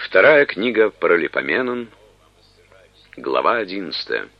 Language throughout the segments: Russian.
Вторая книга Паралипоменон, глава 11.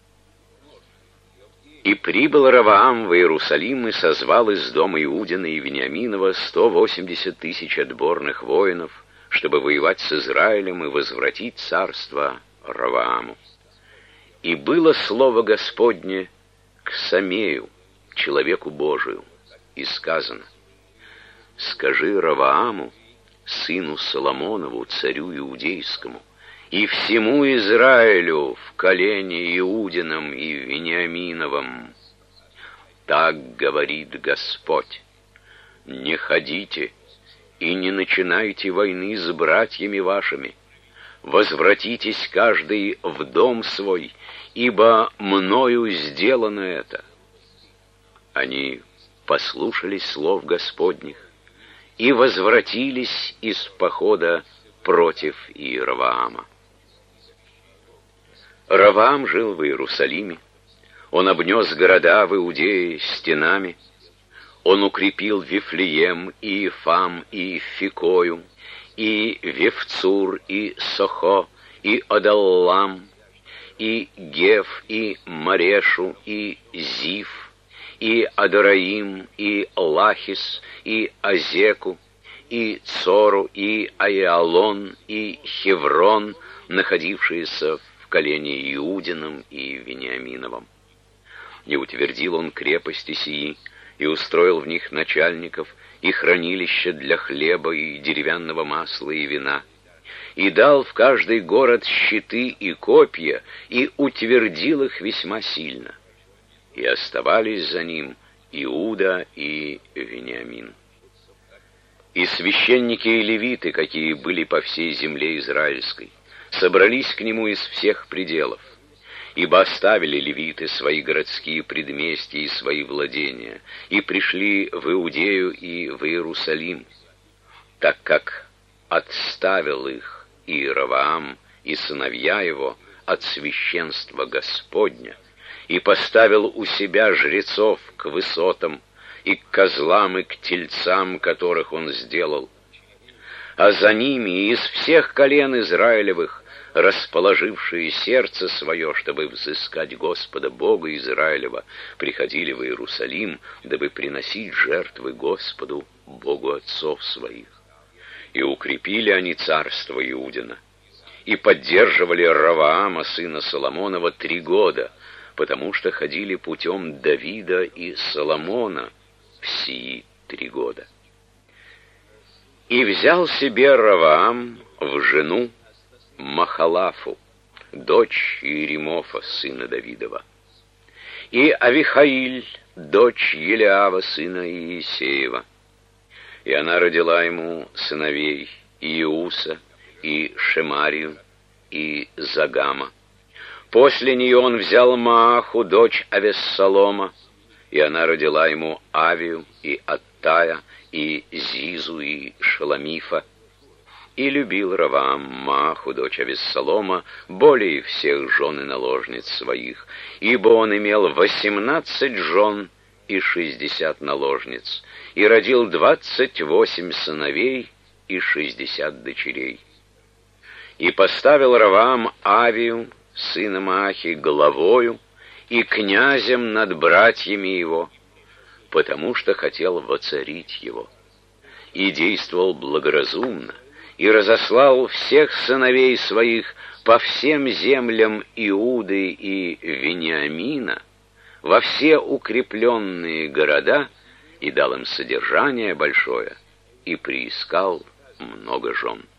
«И прибыл Раваам в Иерусалим и созвал из дома Иудина и Вениаминова 180 тысяч отборных воинов, чтобы воевать с Израилем и возвратить царство Равааму. И было слово Господне к Самею, человеку Божию, и сказано: скажи Равааму, сыну Соломонову, царю иудейскому, и всему Израилю в колене Иудином и Вениаминовом: так говорит Господь: не ходите и не начинайте войны с братьями вашими, возвратитесь каждый в дом свой, ибо мною сделано это». Они послушались слов Господних и возвратились из похода против Иеровоама. Раваам жил в Иерусалиме, он обнес города в Иудее стенами, он укрепил Вифлеем и Ифам и Фикою, и Вевцур и Сохо, и Адаллам, и Геф, и Марешу, и Зиф, и Адараим, и Лахис, и Азеку, и Цору, и Аиалон, и Хеврон, находившиеся в колене Иудином и Вениаминовом. И утвердил он крепости сии, и устроил в них начальников, и хранилища для хлеба, и деревянного масла, и вина, и дал в каждый город щиты и копья, и утвердил их весьма сильно. И оставались за ним Иуда и Вениамин. И священники и левиты, какие были по всей земле израильской, собрались к нему из всех пределов, ибо оставили левиты свои городские предместья и свои владения, и пришли в Иудею и в Иерусалим, так как отставил их Иеровоам и сыновья его от священства Господня, и поставил у себя жрецов к высотам, и к козлам, и к тельцам, которых он сделал. А за ними из всех колен Израилевых, расположившие сердце свое, чтобы взыскать Господа Бога Израилева, приходили в Иерусалим, дабы приносить жертвы Господу, Богу отцов своих. И укрепили они царство Иудина, и поддерживали Раваама, сына Соломонова, 3 года, потому что ходили путем Давида и Соломона в сии 3 года. И взял себе Раваам в жену Махалафу, дочь Иеремофа, сына Давидова, и Авихаиль, дочь Елиава, сына Иисеева. И она родила ему сыновей Иуса, и Шемарию, и Загама. После нее он взял Мааху, дочь Авессалома, и она родила ему Авию, и Аттая, и Зизу, и Шеламифа. И любил Раваам Мааху, дочь Авессалома, более всех жен и наложниц своих, ибо он имел 18 жен и 60 наложниц, и родил 28 сыновей и 60 дочерей. И поставил Раваам Авию, сына Маахи, главою и князем над братьями его, потому что хотел воцарить его. И действовал благоразумно, и разослал всех сыновей своих по всем землям Иуды и Вениамина, во все укрепленные города, и дал им содержание большое, и приискал много жен.